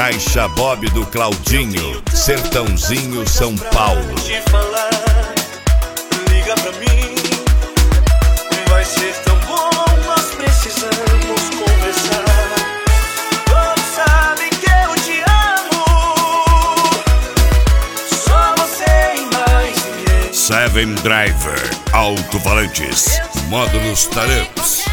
Caixa Bob do Claudinho, Sertãozinho, São Paulo. Te falar, liga pra mim, vai ser tão bom, nós precisamos conversar. Todos sabem que eu te amo, só você e mais ninguém. Seven Driver, alto-falantes, módulos Taramps.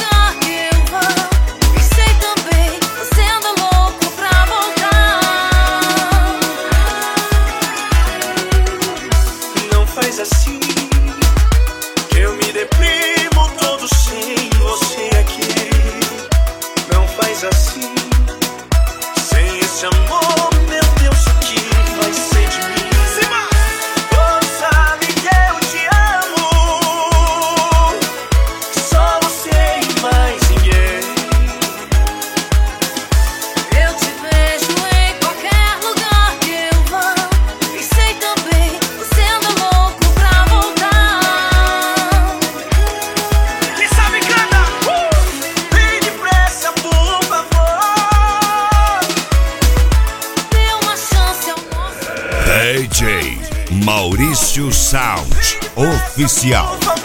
Faz assim, que eu me deprimo todo sem você aqui. Não faz assim, sem esse amor, meu Deus, o que vai ser de mim? Todos sabem que eu te amo, só você e mais ninguém. Eu te vejo em qualquer lugar que eu vá, e sei também, você anda louco. DJ Maurício Sound Oficial.